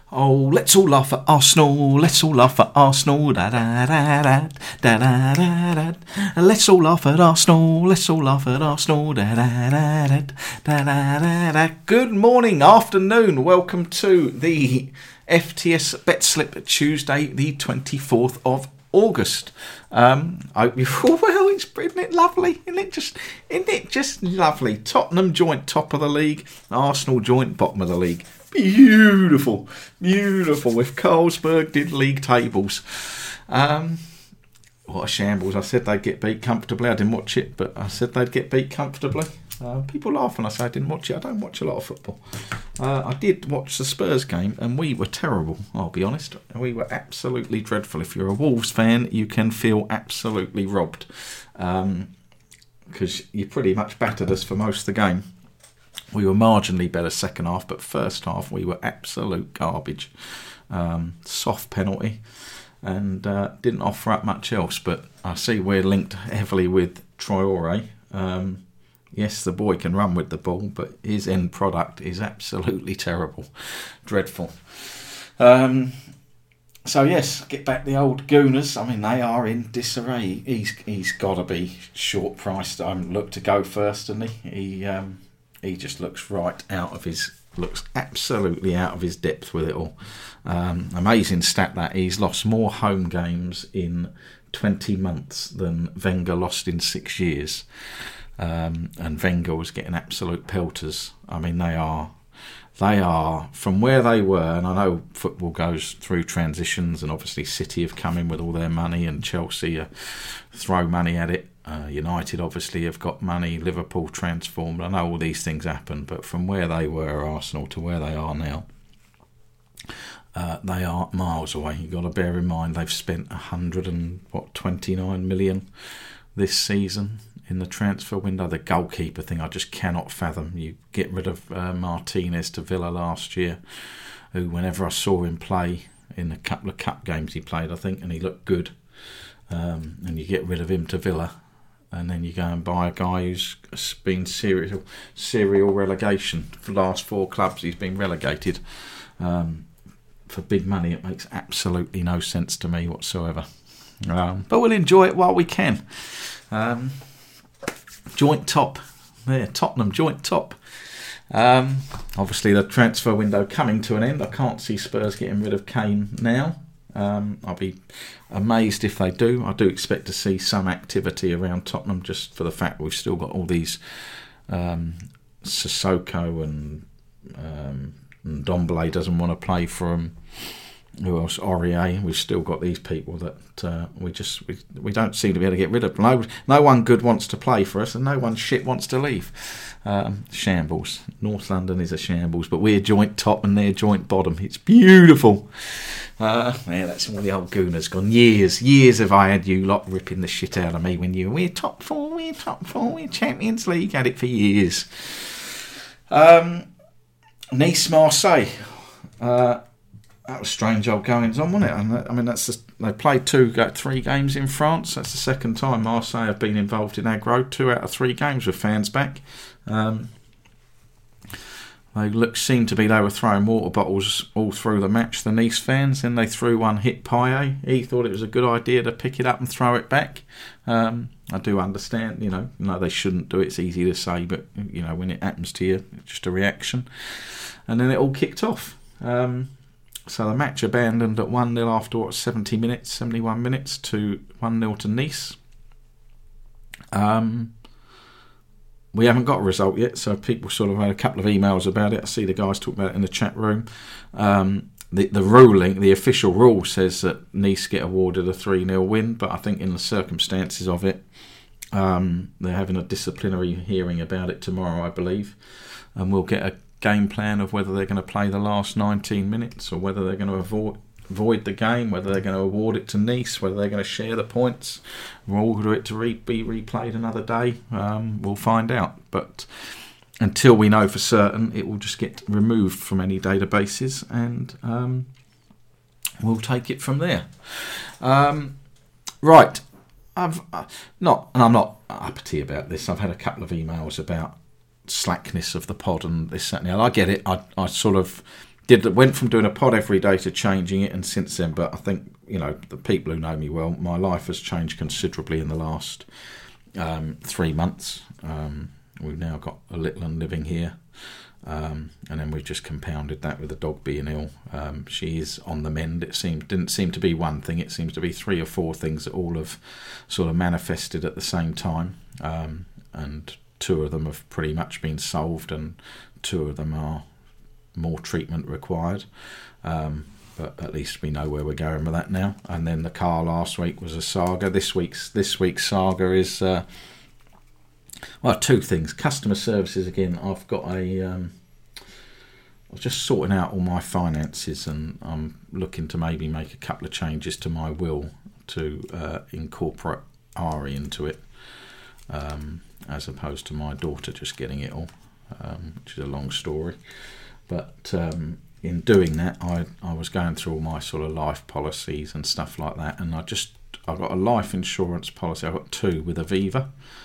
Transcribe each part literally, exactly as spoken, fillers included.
Oh, let's all laugh at Arsenal, let's all laugh at Arsenal, da da da da, da da da da. Let's all laugh at Arsenal, let's all laugh at Arsenal, da da da da, da da da da. Good morning, afternoon, welcome to the F T S Bet Slip Tuesday, the twenty-fourth of August. Um, I hope you well. It's isn't it lovely? Isn't it just isn't it just lovely? Tottenham joint top of the league, Arsenal joint bottom of the league. Beautiful, beautiful. If Carlsberg did league tables, um, what a shambles! I said they'd get beat comfortably. I didn't watch it, but I said they'd get beat comfortably. Uh, people laugh when I say I didn't watch it. I don't watch a lot of football. Uh, I did watch the Spurs game, and we were terrible. I'll be honest. We were absolutely dreadful. If you're a Wolves fan, you can feel absolutely robbed, because um, you pretty much battered us for most of the game. We were marginally better second half, but first half we were absolute garbage. Um, soft penalty, and uh, didn't offer up much else. But I see we're linked heavily with Traore. Um, yes, the boy can run with the ball, but his end product is absolutely terrible, dreadful. Um, so yes, get back the old Gooners. I mean, they are in disarray. He's he's got to be short priced. I'm look to go first, and he he. Um, He just looks right out of his, looks absolutely out of his depth with it all. Um, amazing stat that he's lost more home games in twenty months than Wenger lost in six years. Um, and Wenger was getting absolute pelters. I mean, they are, they are from where they were. And I know football goes through transitions, and obviously City have come in with all their money, and Chelsea uh, throw money at it. Uh, United obviously have got money, Liverpool transformed. I know all these things happen, but from where they were, Arsenal, to where they are now, uh, they are miles away. You've got to bear in mind they've spent one hundred and what twenty-nine million this season in the transfer window. The goalkeeper thing I just cannot fathom. You get rid of uh, Martinez to Villa last year, who whenever I saw him play in a couple of cup games he played, I think, and he looked good, um, and you get rid of him to Villa. And then you go and buy a guy who's been serial serial relegation for the last four clubs. He's been relegated um, for big money. It makes absolutely no sense to me whatsoever. Um, but we'll enjoy it while we can. Um, joint top. There, Tottenham joint top. Um, obviously the transfer window coming to an end. I can't see Spurs getting rid of Kane now. Um, I'll be amazed if they do. I do expect to see some activity around Tottenham, just for the fact we've still got all these um, Sissoko and, um, and Ndombele doesn't want to play for them. Who else? Aurier. We've still got these people that uh, we just we, we don't seem to be able to get rid of. No, no one good wants to play for us, and no one shit wants to leave. Um, shambles. North London is a shambles, but we're joint top and they're joint bottom. It's beautiful. Uh, yeah, that's all the old Gooners gone. Years, years have I had you lot ripping the shit out of me when you were, we're top four, we're top four, we're Champions League. Had it for years. Um, Nice, Marseille. Uh, that was strange old goings on, wasn't it? And I mean, that's just, they played two, three games in France. That's the second time Marseille have been involved in aggro. Two out of three games with fans back. Um, they look, seemed to be they were throwing water bottles all through the match, the Nice fans. Then they threw one, hit Payet. He thought it was a good idea to pick it up and throw it back. Um, I do understand, you know, no, they shouldn't do it. It's easy to say, but, you know, when it happens to you, it's just a reaction. And then it all kicked off. Um, so the match abandoned at one nil after, what, seventy minutes, seventy-one minutes to one nil to Nice. Um... We haven't got a result yet, so people sort of had a couple of emails about it. I see the guys talking about it in the chat room. Um, the, the ruling, the official rule says that Nice get awarded a three nil win, but I think in the circumstances of it, um, they're having a disciplinary hearing about it tomorrow, I believe, and we'll get a game plan of whether they're going to play the last nineteen minutes or whether they're going to avoid void the game, whether they're going to award it to Nice, whether they're going to share the points, or order it to re- be replayed another day. Um, we'll find out. But until we know for certain, it will just get removed from any databases, and um, we'll take it from there. Um, right, I've uh, not, and I'm not uppity about this. I've had a couple of emails about slackness of the pod and this, that, and the other. I get it. I, I sort of did went from doing a pod every day to changing it, and since then, but I think, you know, the people who know me well, my life has changed considerably in the last um, three months. Um, we've now got a little one living here, um, and then we've just compounded that with the dog being ill. Um, she is on the mend. It seemed didn't seem to be one thing. It seems to be three or four things that all have sort of manifested at the same time, um, and two of them have pretty much been solved, and two of them are more treatment required. Um, but at least we know where we're going with that now. And then the car last week was a saga. This week's this week's saga is uh, well, two things. Customer services again. I've got a. Um, I was just sorting out all my finances, and I'm looking to maybe make a couple of changes to my will to uh, incorporate Ari into it, um, as opposed to my daughter just getting it all, um, which is a long story. But um, in doing that, I, I was going through all my sort of life policies and stuff like that, and I just I got a life insurance policy. I got two with Aviva,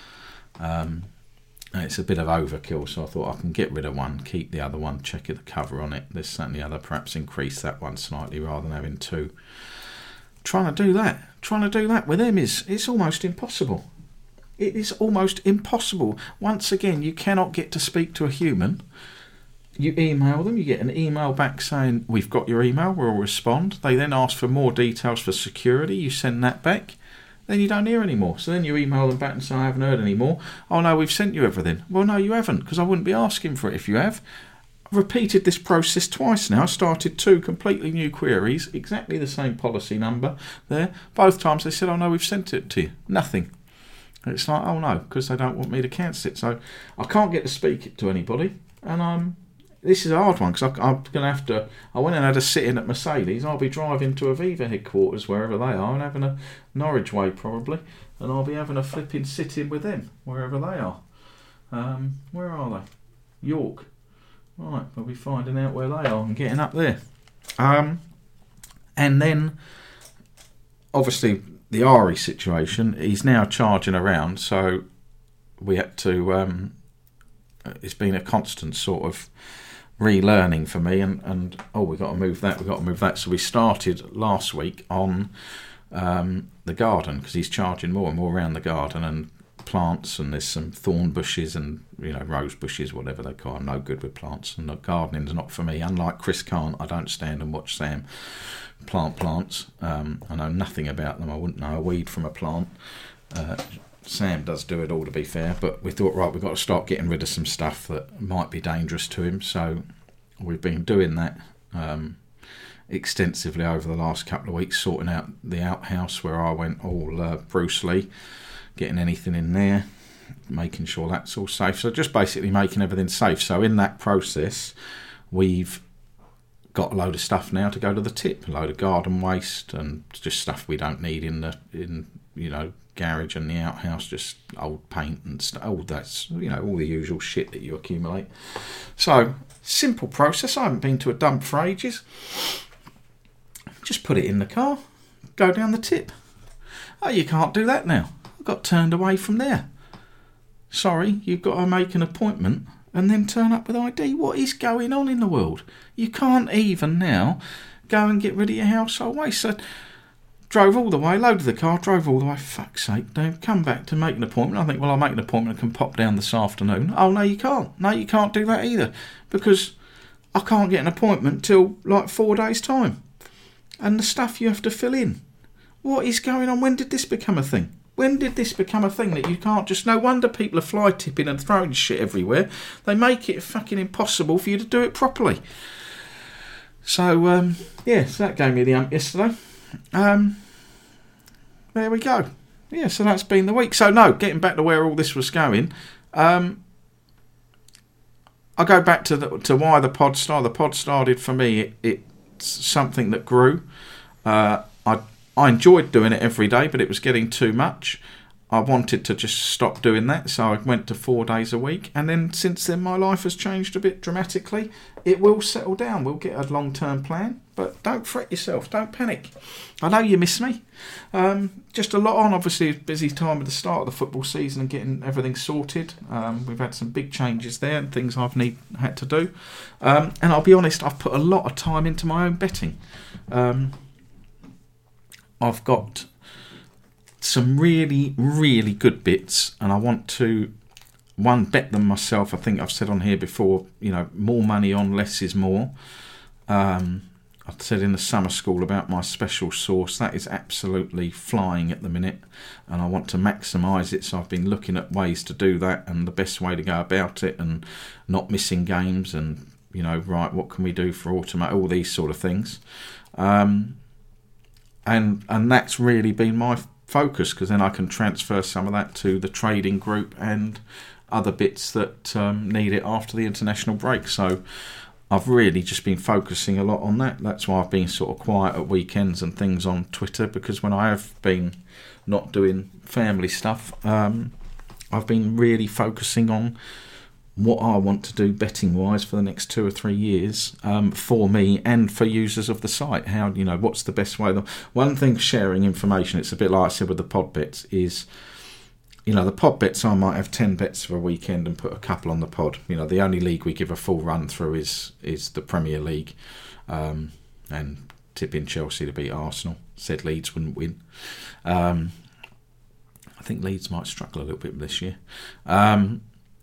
um, and it's a bit of overkill. So I thought I can get rid of one, keep the other one, check the cover on it, this and the other, perhaps increase that one slightly rather than having two. Trying to do that, trying to do that with them is it's almost impossible. It is almost impossible. Once again, you cannot get to speak to a human. You email them, you get an email back saying, we've got your email, we'll respond. They then ask for more details for security, you send that back, then you don't hear any more. So then you email them back and say, I haven't heard any more. Oh no, we've sent you everything. Well, no, you haven't, because I wouldn't be asking for it if you have. I've repeated this process twice now. I started two completely new queries, exactly the same policy number there. Both times they said, oh no, we've sent it to you. Nothing. And it's like, oh no, because they don't want me to cancel it. So I can't get to speak it to anybody, and I'm this is a hard one, because I'm going to have to. I went and had a sit-in at Mercedes. I'll be driving to Aviva headquarters, wherever they are, and having a Norwich way probably, and I'll be having a flipping sit-in with them, wherever they are. Um, where are they? York. Right, we'll be finding out where they are and getting up there. Um, and then, obviously, the Ari situation, he's now charging around, so we had to. Um, it's been a constant sort of relearning for me, and, and oh, we've got to move that, we've got to move that. So we started last week on um, the garden, because he's charging more and more around the garden, and plants, and there's some thorn bushes and, you know, rose bushes, whatever they call. I'm no good with plants, and the gardening's not for me. Unlike Chris Kant, I don't stand and watch Sam plant plants. Um, I know nothing about them. I wouldn't know a weed from a plant. Uh, Sam does do it all, to be fair, but we thought, right, we've got to start getting rid of some stuff that might be dangerous to him. So we've been doing that um, extensively over the last couple of weeks, sorting out the outhouse where I went all uh, Bruce Lee, getting anything in there, making sure that's all safe. So just basically making everything safe. So in that process, we've got a load of stuff now to go to the tip, a load of garden waste and just stuff we don't need in the in you know garage and the outhouse, just old paint and stuff. All that's, you know, all the usual shit that you accumulate. So simple process. I haven't been to a dump for ages. Just put it in the car, go down the tip. Oh, you can't do that now. I got turned away from there. Sorry, you've got to make an appointment and then turn up with I D. What is going on in the world? You can't even now go and get rid of your household waste. So drove all the way, loaded the car, drove all the way. Fuck's sake, don't come back to make an appointment. I think, well, I'll make an appointment and can pop down this afternoon. Oh, no, you can't. No, you can't do that either, because I can't get an appointment till like four days' time. And the stuff you have to fill in. What is going on? When did this become a thing? When did this become a thing that you can't just... No wonder people are fly tipping and throwing shit everywhere. They make it fucking impossible for you to do it properly. So, um, yeah, so that gave me the ump yesterday. Um, there we go. Yeah, so that's been the week. So, no, getting back to where all this was going, um, I go back to the, to why the pod started. The pod started for me, it, it's something that grew. Uh, I I enjoyed doing it every day, but it was getting too much. I wanted to just stop doing that, so I went to four days a week, and then since then my life has changed a bit dramatically. It will settle down. We'll get a long-term plan, but don't fret yourself. Don't panic. I know you miss me. Um, just a lot on. Obviously, a busy time at the start of the football season and getting everything sorted. Um, we've had some big changes there and things I've need had to do. Um, and I'll be honest, I've put a lot of time into my own betting. Um, I've got some really, really good bits, and I want to, one, bet them myself. I think I've said on here before, you know, more money on, less is more. Um, I've said in the summer school about my special sauce. That is absolutely flying at the minute, and I want to maximise it, so I've been looking at ways to do that and the best way to go about it, and not missing games, and, you know, right, what can we do for automate, all these sort of things. Um, and and that's really been my focus, because then I can transfer some of that to the trading group and other bits that um, need it after the international break. So I've really just been focusing a lot on that. That's why I've been sort of quiet at weekends and things on Twitter, because when I have been not doing family stuff, um, I've been really focusing on what I want to do betting wise for the next two or three years, um, for me and for users of the site. How, you know, what's the best way? One thing, sharing information, it's a bit like I said with the pod bets, is, you know, the pod bets, I might have ten bets for a weekend and put a couple on the pod. You know, the only league we give a full run through is is the Premier League, um, and tipping Chelsea to beat Arsenal. Said Leeds wouldn't win. Um, I think Leeds might struggle a little bit this year. Um,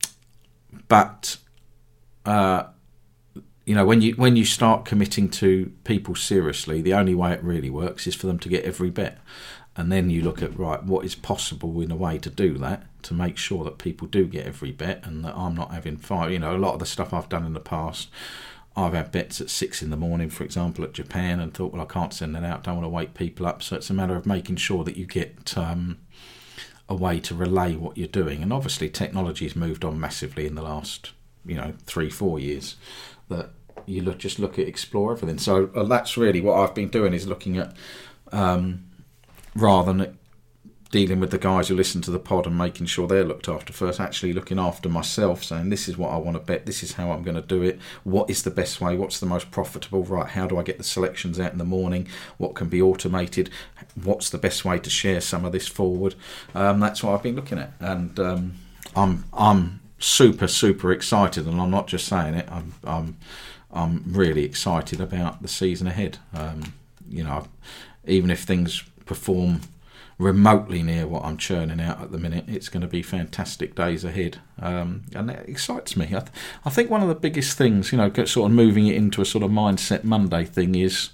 But, uh, you know, when you when you start committing to people seriously, the only way it really works is for them to get every bet. And then you look at, right, what is possible in a way to do that, to make sure that people do get every bet, and that I'm not having five. You know, a lot of the stuff I've done in the past, I've had bets at six in the morning, for example, at Japan, and thought, well, I can't send that out, don't want to wake people up. So it's a matter of making sure that you get Um, a way to relay what you're doing. And obviously technology's moved on massively in the last, you know, three, four years, that you look, just look at, explore everything. So uh, that's really what I've been doing, is looking at, um, rather than dealing with the guys who listen to the pod and making sure they're looked after first, actually looking after myself, saying, this is what I want to bet, this is how I'm going to do it, what is the best way, what's the most profitable, right, how do I get the selections out in the morning, what can be automated, what's the best way to share some of this forward. Um, that's what I've been looking at, and um, I'm I'm super super excited, and I'm not just saying it, I'm I'm, I'm really excited about the season ahead. Um, you know, even if things perform remotely near what I'm churning out at the minute, it's going to be fantastic days ahead, um, and that excites me. I, th- I think one of the biggest things, you know, sort of moving it into a sort of mindset Monday thing, is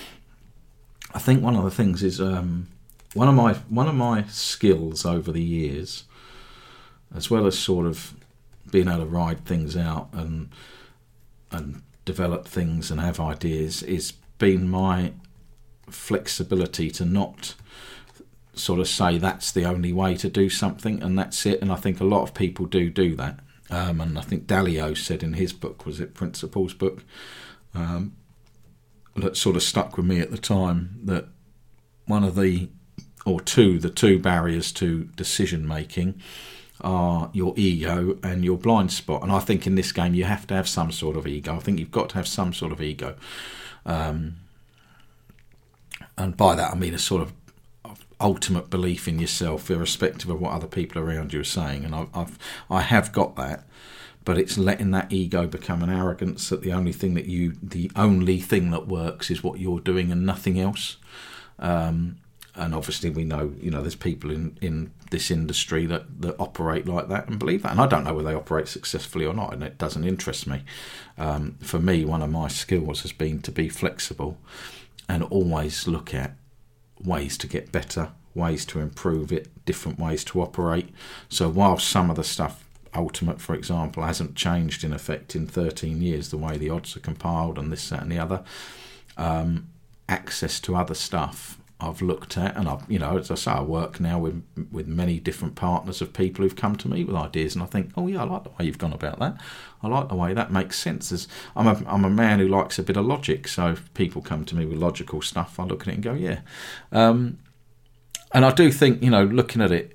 I think one of the things is um, one of my one of my skills over the years, as well as sort of being able to ride things out and and develop things and have ideas, is been my flexibility to not sort of say that's the only way to do something and that's it. And I think a lot of people do do that. Um, and I think Dalio said in his book, was it Principles book, um, that sort of stuck with me at the time, that one of the, or two, the two barriers to decision making are your ego and your blind spot. And I think in this game you have to have some sort of ego. I think you've got to have some sort of ego. Um, and by that I mean a sort of ultimate belief in yourself, irrespective of what other people around you are saying. And I've, I've I have got that, but it's letting that ego become an arrogance that the only thing that you, the only thing that works is what you're doing and nothing else. Um, and obviously we know, you know, there's people in, in this industry that, that operate like that and believe that. And I don't know whether they operate successfully or not, and it doesn't interest me. Um, for me, one of my skills has been to be flexible and always look at ways to get better, ways to improve it, different ways to operate. So while some of the stuff, Ultimate for example, hasn't changed in effect in thirteen years, the way the odds are compiled and this, that and the other, um, access to other stuff I've looked at, and I've, you know, as I say, I work now with with many different partners of people who've come to me with ideas, and I think, oh yeah, I like the way you've gone about that. I like the way that makes sense. As I'm a I'm a man who likes a bit of logic, so if people come to me with logical stuff, I look at it and go, yeah. Um, and I do think, you know, looking at it,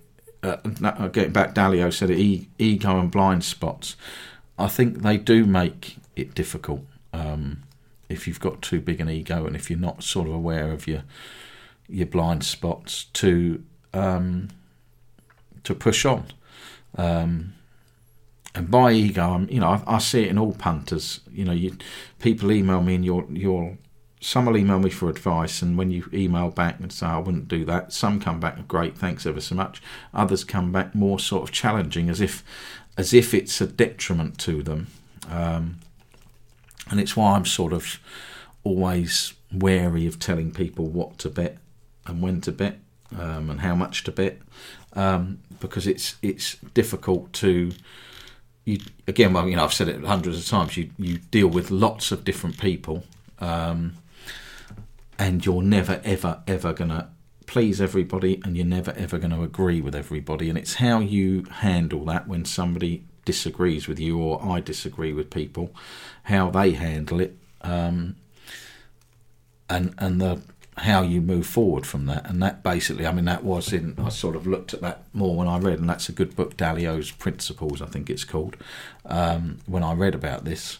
uh, getting back, Dalio said it, e- ego and blind spots. I think they do make it difficult um, if you've got too big an ego and if you're not sort of aware of your your blind spots to um, to push on. Um, and by ego, I'm, you know, I, I see it in all punters. You know, you, people email me and you're you're. Some will email me for advice, and when you email back and say I wouldn't do that, some come back great, thanks ever so much. Others come back more sort of challenging, as if as if it's a detriment to them. Um, and it's why I'm sort of always wary of telling people what to bet and when to bet um, and how much to bet, um, because it's it's difficult to. You, again, well, you know, I've said it hundreds of times. You you deal with lots of different people. Um, and you're never ever ever going to please everybody, and you're never ever going to agree with everybody, and it's how you handle that when somebody disagrees with you, or I disagree with people, how they handle it, um, and and the how you move forward from that. And that basically, I mean, that was in, I sort of looked at that more when I read, and that's a good book, Dalio's Principles, I think it's called. Um, when I read about this,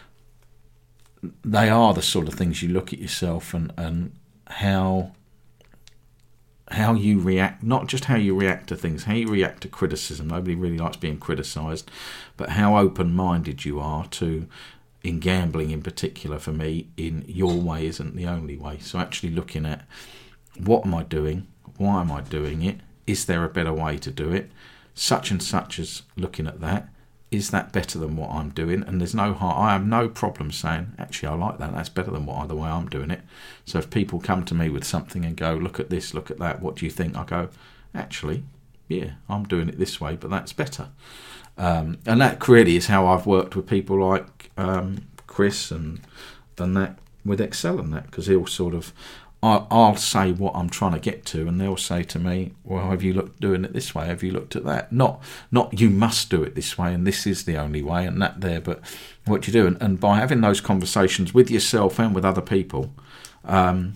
they are the sort of things you look at yourself and, and how how you react, not just how you react to things, how you react to criticism. Nobody really likes being criticised, but how open-minded you are to, in gambling in particular for me, in your way isn't the only way. So actually looking at what am I doing, why am I doing it, is there a better way to do it, such and such as looking at that. Is that better than what I'm doing? And there's no harm. I have no problem saying, actually, I like that. That's better than what the way I'm doing it. So if people come to me with something and go, look at this, look at that, what do you think? I go, actually, yeah, I'm doing it this way, but that's better. Um, and that really is how I've worked with people like um, Chris and and that with Excel and that, because he'll sort of, I'll, I'll say what I'm trying to get to, and they'll say to me, well, have you looked doing it this way? Have you looked at that? Not, not you must do it this way, and this is the only way, and that there, but what you do. And, and by having those conversations with yourself and with other people, um,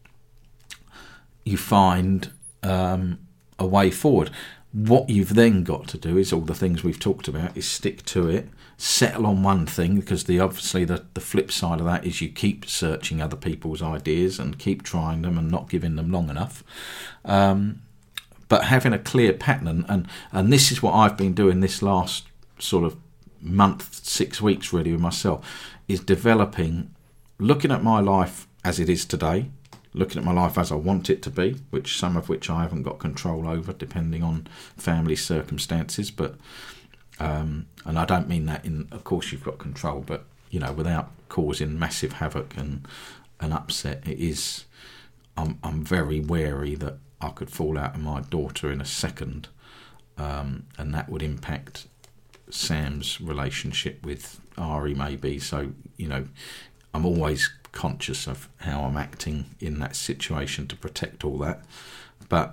you find um, a way forward. What you've then got to do is all the things we've talked about, is stick to it, settle on one thing, because the obviously the, the flip side of that is you keep searching other people's ideas and keep trying them and not giving them long enough. Um, but having a clear pattern, and, and this is what I've been doing this last sort of month, six weeks really with myself, is developing, looking at my life as it is today, looking at my life as I want it to be, which some of which I haven't got control over depending on family circumstances, but um, and I don't mean that in, of course you've got control, but you know, without causing massive havoc and and upset. It is, I'm I'm very wary that I could fall out of my daughter in a second, um, and that would impact Sam's relationship with Ari maybe. So you know, I'm always conscious of how I'm acting in that situation to protect all that. But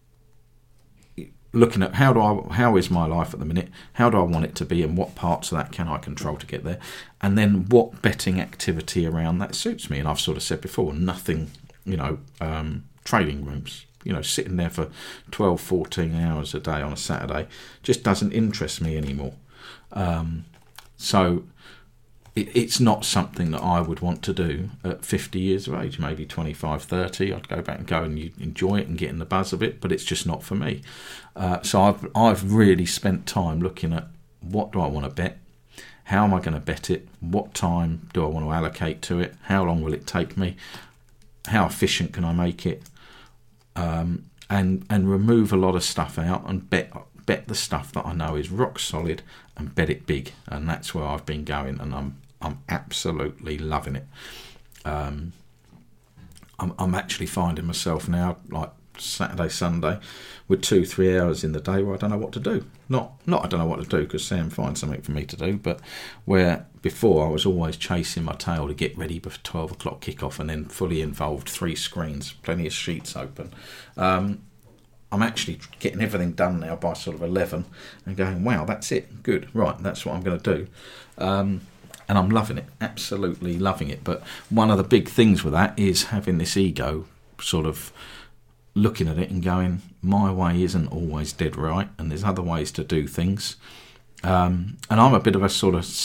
looking at how do I, how is my life at the minute, how do I want it to be, and what parts of that can I control to get there, and then what betting activity around that suits me. And I've sort of said before, nothing, you know, um, trading rooms, you know, sitting there for twelve, fourteen hours a day on a Saturday just doesn't interest me anymore. Um, so it's not something that I would want to do at fifty years of age, maybe twenty-five, thirty. I'd go back and go and enjoy it and get in the buzz of it, but it's just not for me. Uh, so I've I've really spent time looking at what do I want to bet, how am I going to bet it, what time do I want to allocate to it, how long will it take me, how efficient can I make it, um, and and remove a lot of stuff out and bet bet the stuff that I know is rock solid and bet it big. And that's where I've been going, and I'm I'm absolutely loving it. Um, I'm, I'm actually finding myself now, like Saturday, Sunday, with two, three hours in the day where I don't know what to do. Not, not I don't know what to do because Sam finds something for me to do, but where before I was always chasing my tail to get ready for twelve o'clock kickoff and then fully involved, three screens, plenty of sheets open. Um, I'm actually getting everything done now by sort of eleven and going, wow, that's it, good, right, that's what I'm going to do. Um, and I'm loving it, absolutely loving it. But one of the big things with that is having this ego sort of looking at it and going, my way isn't always dead right, and there's other ways to do things. Um, and I'm a bit of a sort of,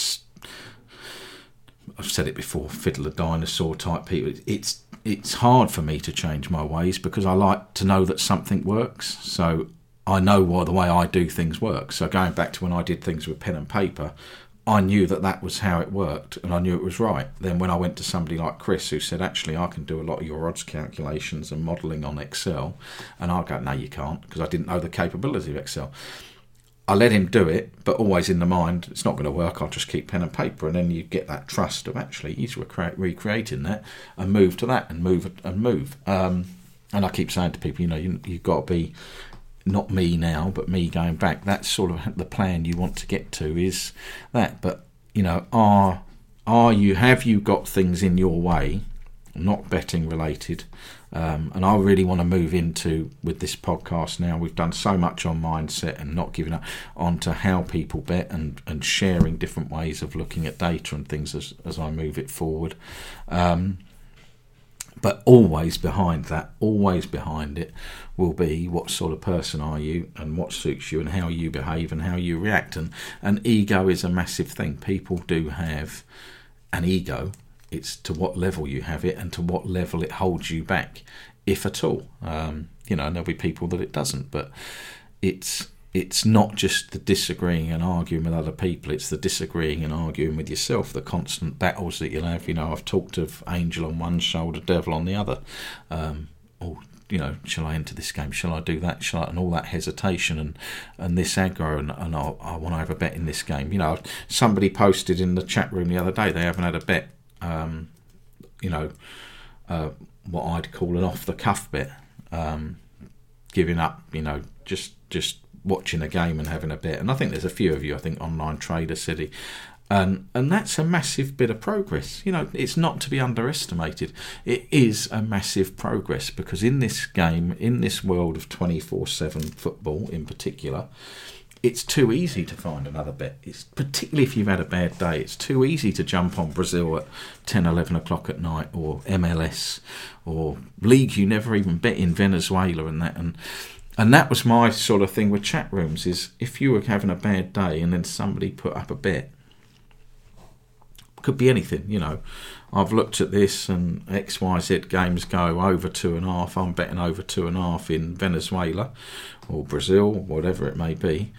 I've said it before, fiddler dinosaur type people. It's it's hard for me to change my ways because I like to know that something works. So I know why the way I do things works. So going back to when I did things with pen and paper, I knew that that was how it worked, and I knew it was right. Then when I went to somebody like Chris, who said, actually, I can do a lot of your odds calculations and modelling on Excel, and I'll go, no, you can't, because I didn't know the capability of Excel. I let him do it, but always in the mind, it's not going to work, I'll just keep pen and paper, and then you get that trust of, actually, he's recre- recreating that, and move to that, and move, and move. Um, and I keep saying to people, you know, you, you've got to be, not me now, but me going back. That's sort of the plan you want to get to, is that. But, you know, are are you, have you got things in your way, not betting related? Um, and I really want to move into, with this podcast now, we've done so much on mindset and not giving up, onto how people bet, and, and sharing different ways of looking at data and things as, as I move it forward. Um, But always behind that, always behind it, will be what sort of person are you, and what suits you, and how you behave and how you react. And, and ego is a massive thing. People do have an ego. It's to what level you have it, and to what level it holds you back, if at all. Um, you know, and there'll be people that it doesn't, but it's it's not just the disagreeing and arguing with other people, it's the disagreeing and arguing with yourself, the constant battles that you'll have. You know, I've talked of angel on one shoulder, devil on the other. Um, or, you know, shall I enter this game? Shall I do that? Shall I? And all that hesitation and, and this aggro, and, and I, I want to have a bet in this game. You know, somebody posted in the chat room the other day, they haven't had a bet, um, you know, uh, what I'd call an off-the-cuff bet, um, giving up, you know, just just... watching a game and having a bet. And I think there's a few of you, I think Online Trader City, and and that's a massive bit of progress. You know, it's not to be underestimated. It is a massive progress, because in this game, in this world of twenty-four seven football in particular, it's too easy to find another bet. It's particularly if you've had a bad day, it's too easy to jump on Brazil at ten, eleven o'clock at night, or M L S, or league you never even bet in, Venezuela and that. And And that was my sort of thing with chat rooms, is if you were having a bad day and then somebody put up a bet, could be anything, you know. I've looked at this and X Y Z games go over two and a half. I'm betting over two and a half in Venezuela or Brazil, whatever it may be.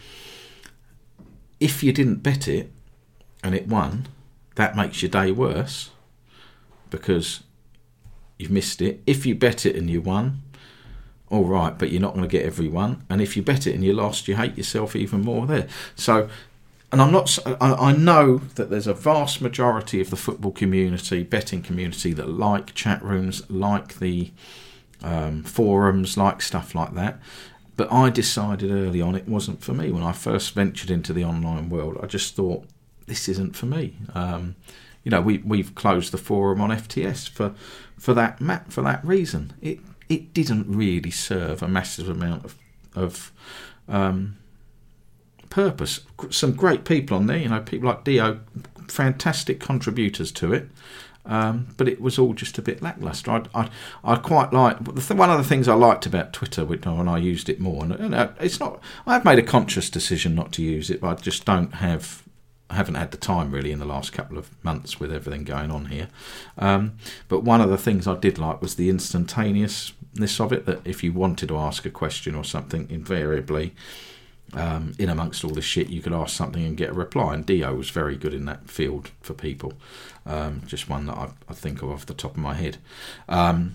If you didn't bet it and it won, that makes your day worse because you've missed it. If you bet it and you won, all right, but you're not going to get every one. And if you bet it and you lost, you hate yourself even more there. So, and I'm not, I, I know that there's a vast majority of the football community, betting community, that like chat rooms, like the um, forums, like stuff like that. But I decided early on it wasn't for me. When I first ventured into the online world, I just thought, this isn't for me. Um, you know, we, we've closed the forum on F T S for, for that map, for that reason. It, It didn't really serve a massive amount of, of um, purpose. Some great people on there, you know, people like Dio, fantastic contributors to it, um, but it was all just a bit lacklustre. I I, I quite like one of the things I liked about Twitter when I used it more. And it's not. I've made a conscious decision not to use it, but I just don't have. I haven't had the time really in the last couple of months with everything going on here. Um, but one of the things I did like was the instantaneousness of it, that if you wanted to ask a question or something, invariably, um, in amongst all the shit, you could ask something and get a reply. And Dio was very good in that field for people. Um, just one that I, I think of off the top of my head. Um,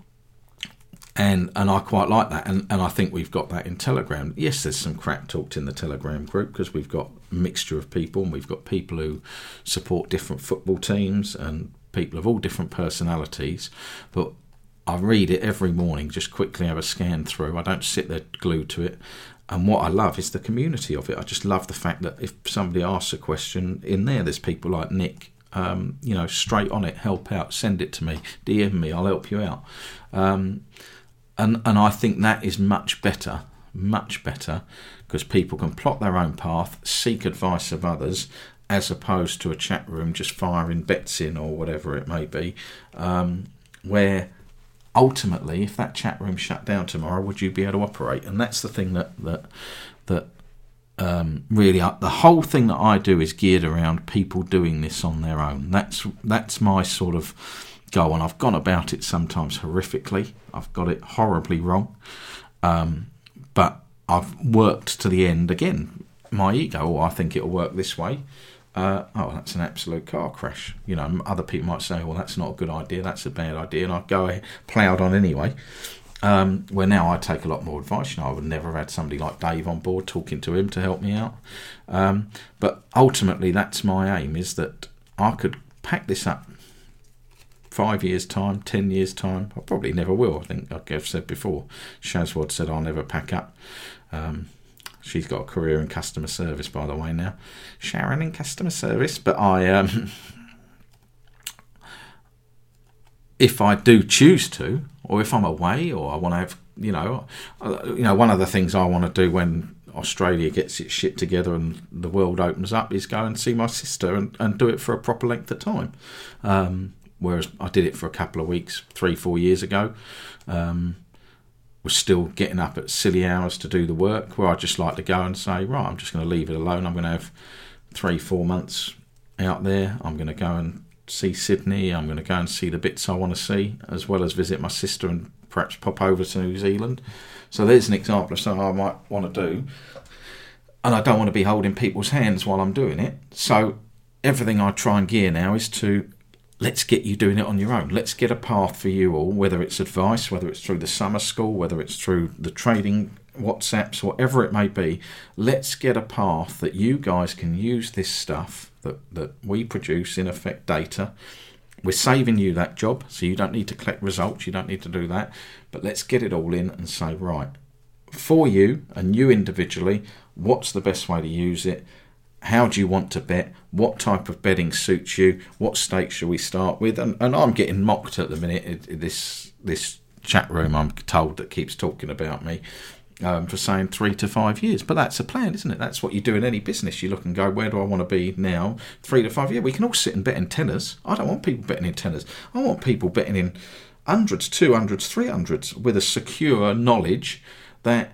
And and I quite like that, and, and I think we've got that in Telegram. Yes, there's some crap talked in the Telegram group because we've got a mixture of people, and we've got people who support different football teams and people of all different personalities. But I read it every morning, just quickly have a scan through. I don't sit there glued to it. And what I love is the community of it. I just love the fact that if somebody asks a question in there, there's people like Nick, um, you know, straight on it, help out, send it to me, D M me, I'll help you out. Um And and I think that is much better, much better, because people can plot their own path, seek advice of others, as opposed to a chat room just firing bets in or whatever it may be, um, where ultimately, if that chat room shut down tomorrow, would you be able to operate? And that's the thing that that that um, really, uh, the whole thing that I do is geared around people doing this on their own. That's that's my sort of goal, and I've gone about it sometimes horrifically. I've got it horribly wrong, um, but I've worked to the end. Again, my ego, oh, I think it'll work this way. Uh, oh, that's an absolute car crash. You know, other people might say, well, that's not a good idea, that's a bad idea, and I'd go ahead, ploughed on anyway. Um, where now I take a lot more advice. You know, I would never have had somebody like Dave on board talking to him to help me out. Um, but ultimately, that's my aim, is that I could pack this up five years' time, ten years' time. I probably never will. I think, like I've said before, Shazwad said I'll never pack up. Um, she's got a career in customer service, by the way, now. Sharon in customer service. But I... Um, if I do choose to, or if I'm away, or I want to have, you know, you know, one of the things I want to do when Australia gets its shit together and the world opens up is go and see my sister and, and do it for a proper length of time. Um, whereas I did it for a couple of weeks, three, four years ago. Um, was still getting up at silly hours to do the work, where I just like to go and say, right, I'm just going to leave it alone. I'm going to have three, four months out there. I'm going to go and see Sydney. I'm going to go and see the bits I want to see, as well as visit my sister and perhaps pop over to New Zealand. So there's an example of something I might want to do, and I don't want to be holding people's hands while I'm doing it. So everything I try and gear now is to, let's get you doing it on your own. Let's get a path for you all, whether it's advice, whether it's through the summer school, whether it's through the trading WhatsApps, whatever it may be. Let's get a path that you guys can use this stuff that, that we produce, in effect data. We're saving you that job, so you don't need to collect results, you don't need to do that. But let's get it all in and say, right, for you and you individually, what's the best way to use it? How do you want to bet? What type of betting suits you? What stakes shall we start with? And, and I'm getting mocked at the minute in, in this this chat room, I'm told, that keeps talking about me um, for saying three to five years. But that's a plan, isn't it? That's what you do in any business. You look and go, where do I want to be now? Three to five years. We can all sit and bet in tenors. I don't want people betting in tenors. I want people betting in hundreds, two hundreds, three hundreds with a secure knowledge that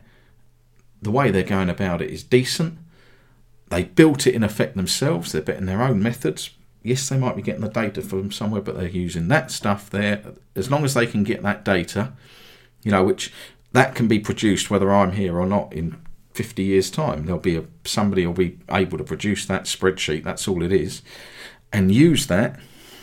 the way they're going about it is decent. They built it in effect themselves. They're betting their own methods. Yes, they might be getting the data from somewhere, but they're using that stuff there. As long as they can get that data, you know, which that can be produced whether I'm here or not in fifty years' time. There'll be a, somebody will be able to produce that spreadsheet. That's all it is, and use that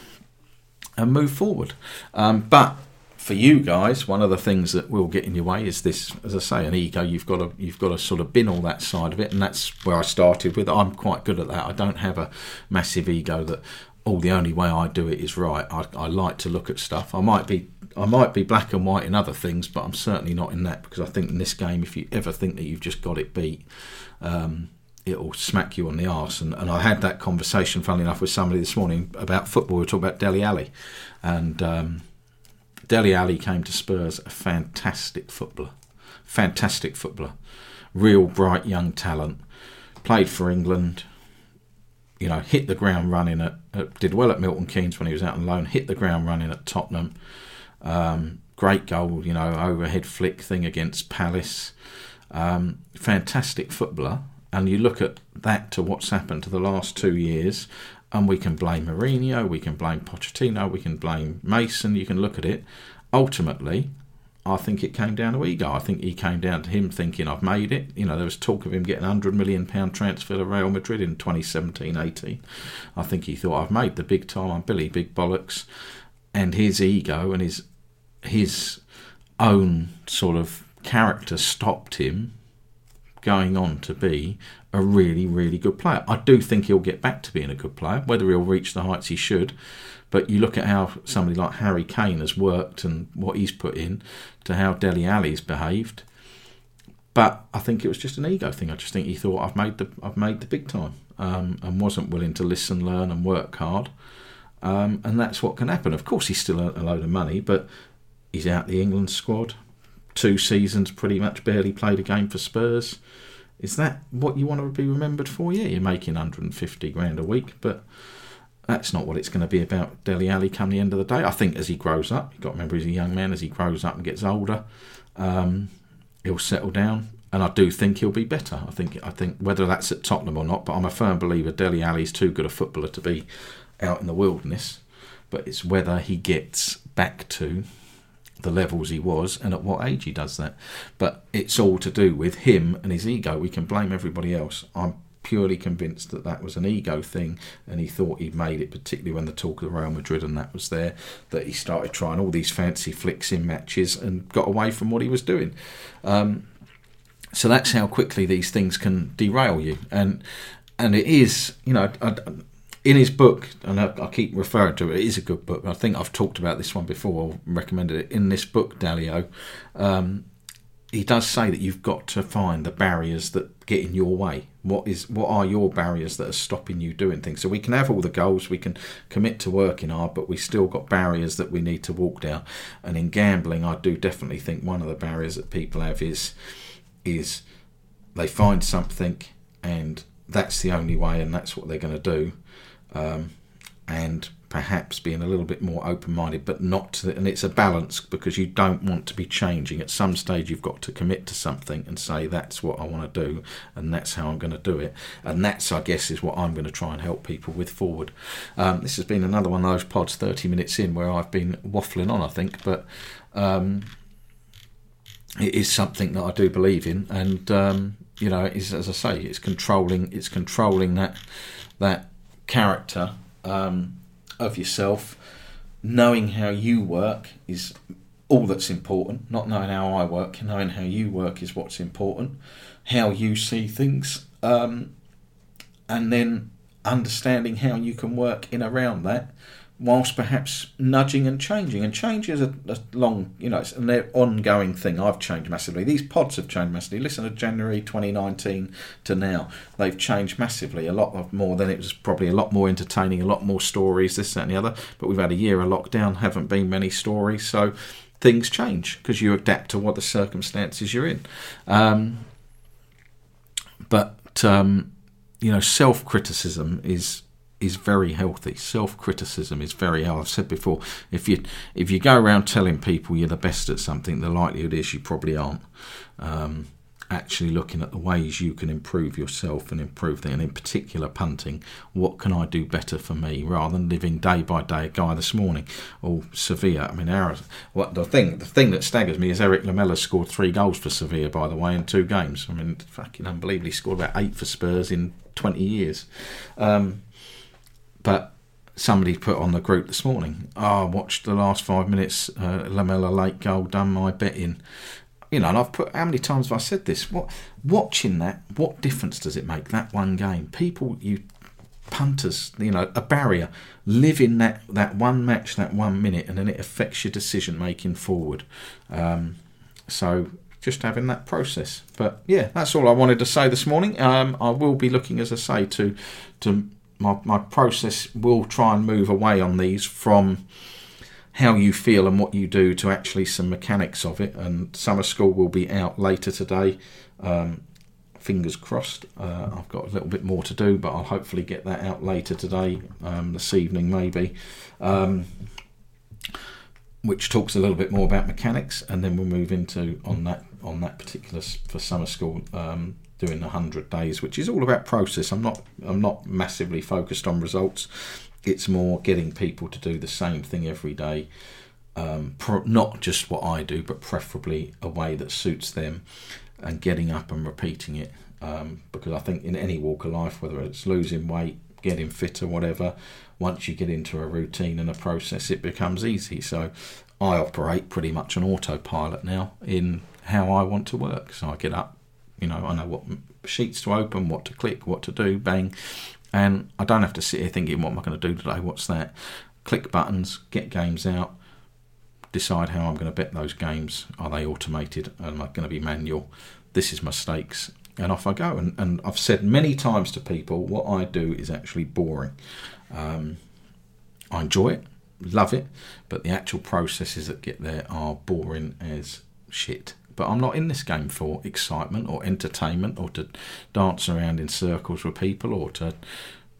and move forward. Um, but for you guys, one of the things that will get in your way is this, as I say, an ego. You've got to you've got to sort of bin all that side of it, and that's where I started with. I'm quite good at that. I don't have a massive ego that, oh, the only way I do it is right. I, I like to look at stuff. I might be I might be black and white in other things, but I'm certainly not in that, because I think in this game, if you ever think that you've just got it beat, um, it'll smack you on the arse. And, and I had that conversation, funnily enough, with somebody this morning about football. We were talking about Dele Alli, and um, Dele Alli came to Spurs, a fantastic footballer, fantastic footballer, real bright young talent, played for England, you know, hit the ground running at, at did well at Milton Keynes when he was out on loan, hit the ground running at Tottenham, um, great goal, you know, overhead flick thing against Palace, um, fantastic footballer. And you look at that to what's happened to the last two years, and we can blame Mourinho, we can blame Pochettino, we can blame Mason, you can look at it. Ultimately, I think it came down to ego. I think he came down to him thinking, I've made it. You know, there was talk of him getting a one hundred million pounds transfer to Real Madrid in twenty seventeen eighteen. I think he thought, I've made the big time, I'm Billy Big Bollocks. And his ego and his his own sort of character stopped him going on to be a really, really good player. I do think he'll get back to being a good player, whether he'll reach the heights he should. But you look at how somebody like Harry Kane has worked and what he's put in to how Dele Alli's behaved. But I think it was just an ego thing. I just think he thought, I've made the I've made the big time, um, and wasn't willing to listen, learn and work hard. Um, and that's what can happen. Of course, he's still a, a load of money, but he's out the England squad. Two seasons, pretty much barely played a game for Spurs. Is that what you want to be remembered for? Yeah, you're making one hundred fifty grand a week, but That's not what it's going to be about Dele Alli come the end of the day. I think as he grows up, you've got to remember he's a young man, as he grows up and gets older, um, he'll settle down. And I do think he'll be better. I think I think whether that's at Tottenham or not, but I'm a firm believer Dele Alli's too good a footballer to be out in the wilderness. But it's whether he gets back to the levels he was and at what age he does that. But it's all to do with him and his ego. We can blame everybody else. I'm purely convinced that that was an ego thing, and he thought he'd made it, particularly when the talk of Real Madrid and that was there, that he started trying all these fancy flicks in matches and got away from what he was doing. Um, So that's how quickly these things can derail you. And and it is, you know, I, in his book, and I, I keep referring to it, it is a good book. I think I've talked about this one before, or recommended it. In this book, Dalio, um, he does say that you've got to find the barriers that get in your way. What is what are your barriers that are stopping you doing things? So we can have all the goals, we can commit to working hard, but we still got barriers that we need to walk down. And in gambling, I do definitely think one of the barriers that people have is... is they find something and that's the only way and that's what they're going to do, um, and perhaps being a little bit more open-minded, but not to the, and it's a balance, because you don't want to be changing. At some stage you've got to commit to something and say that's what I want to do and that's how I'm going to do it, and that's, I guess, is what I'm going to try and help people with forward. Um, this has been another one of those pods thirty minutes in where I've been waffling on, I think, but um, it is something that I do believe in, and um, you know, it is, as I say, it's controlling. It's controlling that that character um, of yourself. Knowing how you work is all that's important. Not knowing how I work, knowing how you work is what's important. How you see things, um, and then understanding how you can work in around that, whilst perhaps nudging and changing. And change is a, a long, you know, it's an ongoing thing. I've changed massively. These pods have changed massively. Listen to January twenty nineteen to now. They've changed massively, a lot of more. Then it was probably a lot more entertaining, a lot more stories, this, that and the other. But we've had a year of lockdown, haven't been many stories. So things change because you adapt to what the circumstances you're in. Um, but, um, you know, self-criticism is... is very healthy. Self-criticism is very healthy. I've said before, if you if you go around telling people you're the best at something, the likelihood is you probably aren't. Um, actually looking at the ways you can improve yourself and improve them, and in particular punting, what can I do better for me, rather than living day by day. A guy this morning, or Sevilla, I mean, our, what the thing the thing that staggers me is Eric Lamela scored three goals for Sevilla, by the way, in two games. I mean, fucking unbelievable. He scored about eight for Spurs in twenty years. Um, But somebody put on the group this morning, oh, I watched the last five minutes, uh, Lamela late goal, done my betting. You know, and I've put, how many times have I said this? What, watching that, what difference does it make, that one game? People, you punters, you know, a barrier, live in that, that one match, that one minute, and then it affects your decision making forward. Um, so just having that process. But yeah, that's all I wanted to say this morning. Um, I will be looking, as I say, to to My, my process will try and move away on these from how you feel and what you do to actually some mechanics of it. And summer school will be out later today. Um, fingers crossed. Uh, I've got a little bit more to do, but I'll hopefully get that out later today, um, this evening maybe, um, which talks a little bit more about mechanics, and then we'll move into on that on that particular for summer school. Um, doing the one hundred days, which is all about process. I'm not I'm not massively focused on results. It's more getting people to do the same thing every day, um, pro- not just what I do, but preferably a way that suits them, and getting up and repeating it, um, because I think in any walk of life, whether it's losing weight, getting fit or whatever, once you get into a routine and a process, it becomes easy. So I operate pretty much on autopilot now in how I want to work. So I get up, you know, I know what sheets to open, what to click, what to do, bang. And I don't have to sit here thinking, what am I going to do today? What's that? Click buttons, get games out, decide how I'm going to bet those games. Are they automated? Am I going to be manual? This is my stakes. And off I go. And, and I've said many times to people, what I do is actually boring. Um, I enjoy it, love it, but the actual processes that get there are boring as shit. But I'm not in this game for excitement or entertainment or to dance around in circles with people or to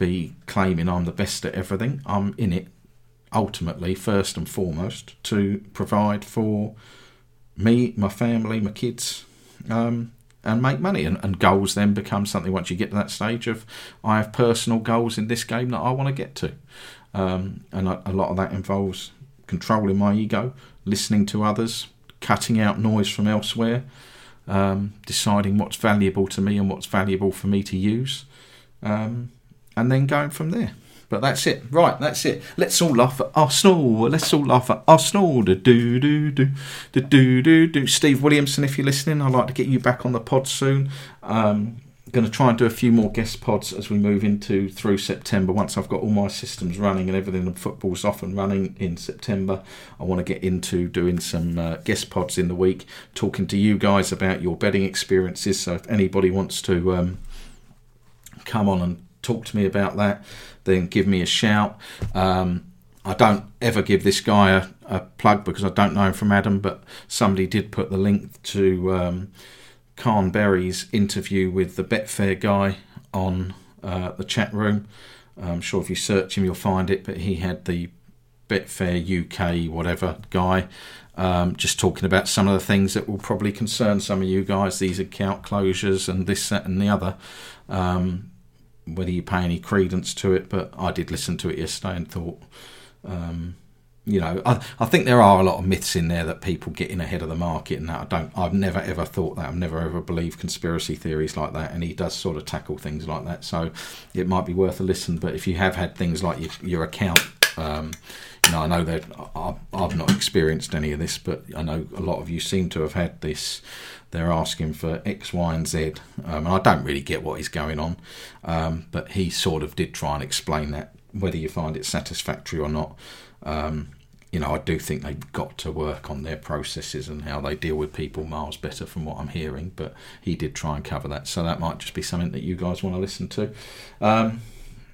be claiming I'm the best at everything. I'm in it ultimately, first and foremost, to provide for me, my family, my kids, um, and make money. And, and goals then become something once you get to that stage of, I have personal goals in this game that I want to get to. Um, and a, a lot of that involves controlling my ego, listening to others, cutting out noise from elsewhere, um, deciding what's valuable to me and what's valuable for me to use, um, and then going from there. But that's it. Right, that's it. Let's all laugh at Arsenal. Let's all laugh at Arsenal. Do do do do do do do do. Steve Williamson, if you're listening, I'd like to get you back on the pod soon. Um, going to try and do a few more guest pods as we move into through September. Once I've got all my systems running and everything, and football's off and running in September, I want to get into doing some uh, guest pods in the week, talking to you guys about your betting experiences. So if anybody wants to um, come on and talk to me about that, then give me a shout. Um, I don't ever give this guy a, a plug because I don't know him from Adam, but somebody did put the link to um, Khan Berry's interview with the Betfair guy on uh, the chat room. I'm sure if you search him you'll find it, but he had the Betfair U K whatever guy um, just talking about some of the things that will probably concern some of you guys, these account closures and this, that and the other. Um, whether you pay any credence to it, but I did listen to it yesterday and thought, um, you know, I, I think there are a lot of myths in there that people get in ahead of the market, and that I don't, I've never ever thought that. I've never ever believed conspiracy theories like that, and he does sort of tackle things like that, so it might be worth a listen. But if you have had things like your, your account, um, you know, I know that I, I've not experienced any of this, but I know a lot of you seem to have had this. They're asking for X, Y and Z, um, and I don't really get what is going on, um, but he sort of did try and explain that, whether you find it satisfactory or not. Um, you know, I do think they've got to work on their processes and how they deal with people miles better from what I'm hearing, but he did try and cover that, so that might just be something that you guys want to listen to. Um,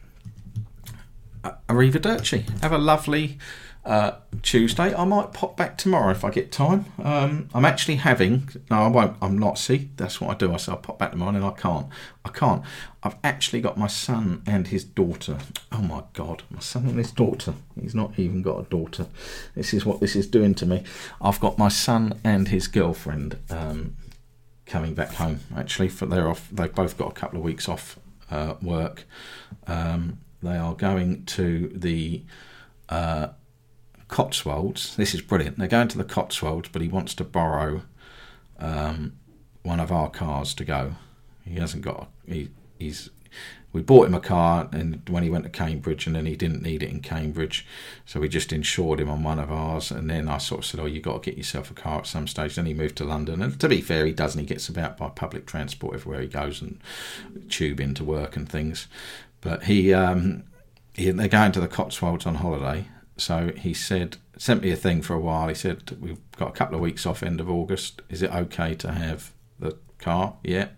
Arrivederci. Have a lovely uh, Tuesday. I might pop back tomorrow if I get time. Um, I'm actually having... No, I won't. I'm not. See, that's what I do. I say I'll pop back tomorrow and I can't. I can't. I've actually got my son and his daughter. Oh my God. My son and his daughter. He's not even got a daughter. This is what this is doing to me. I've got my son and his girlfriend um, coming back home. Actually, for they're off. They've both got a couple of weeks off uh, work. Um, they are going to the... Uh, Cotswolds. This is brilliant. They're going to the Cotswolds, but he wants to borrow um, one of our cars to go. He hasn't got. He, he's. We bought him a car, and when he went to Cambridge, and then he didn't need it in Cambridge, so we just insured him on one of ours. And then I sort of said, "Oh, you got to get yourself a car at some stage." Then he moved to London, and to be fair, he doesn't. He gets about by public transport everywhere he goes, and tube into work and things. But he, um, he they're going to the Cotswolds on holiday. So he said, sent me a thing for a while. He said, we've got a couple of weeks off end of August. Is it okay to have the car? Yeah.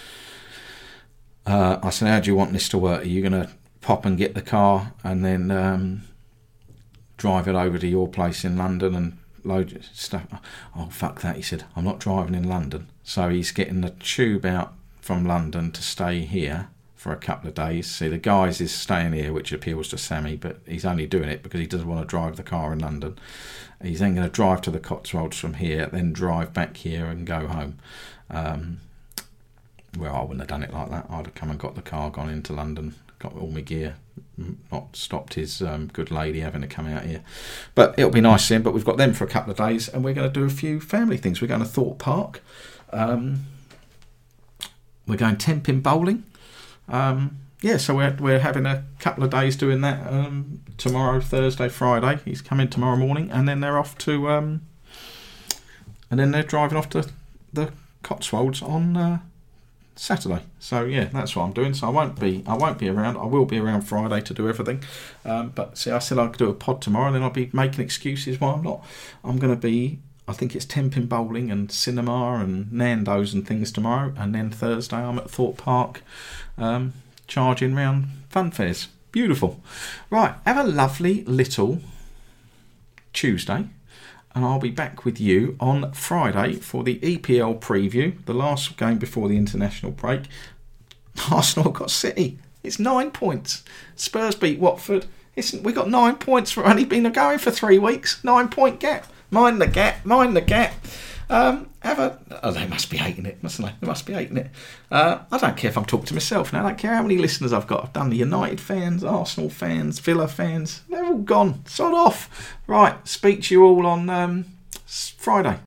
Uh, I said, how do you want this to work? Are you going to pop and get the car and then um, drive it over to your place in London and load stuff? Oh, fuck that. He said, I'm not driving in London. So he's getting the tube out from London to stay here for a couple of days. See, the guys is staying here, which appeals to Sammy, but he's only doing it because he doesn't want to drive the car in London. He's then going to drive to the Cotswolds from here, then drive back here and go home. Um, well, I wouldn't have done it like that. I'd have come and got the car, gone into London, got all my gear, not stopped his um, good lady having to come out here. But it'll be nice then. But we've got them for a couple of days, and we're going to do a few family things. We're going to Thorpe Park. Um, we're going ten-pin bowling. Um, yeah, so we're we're having a couple of days doing that. Um, tomorrow, Thursday, Friday. He's coming tomorrow morning, and then they're off to, um, and then they're driving off to the Cotswolds on uh, Saturday. So yeah, that's what I'm doing. So I won't be I won't be around. I will be around Friday to do everything. Um, but see, I said I could do a pod tomorrow, and then I'll be making excuses why I'm not. I'm going to be. I think it's ten-pin bowling and cinema and Nando's and things tomorrow, and then Thursday I'm at Thorpe Park um, charging round fun fairs. Beautiful. Right, have a lovely little Tuesday, and I'll be back with you on Friday for the E P L preview, the last game before the international break. Arsenal got City. It's nine points. Spurs beat Watford. It's, we got nine points for only been going for three weeks. Nine point gap. Mind the gap. Mind the gap. Um, have a. Oh, they must be hating it, mustn't they? They must be hating it. Uh, I don't care if I'm talking to myself now. I don't care how many listeners I've got. I've done the United fans, Arsenal fans, Villa fans. They're all gone. Sod off. Right. Speak to you all on um, Friday.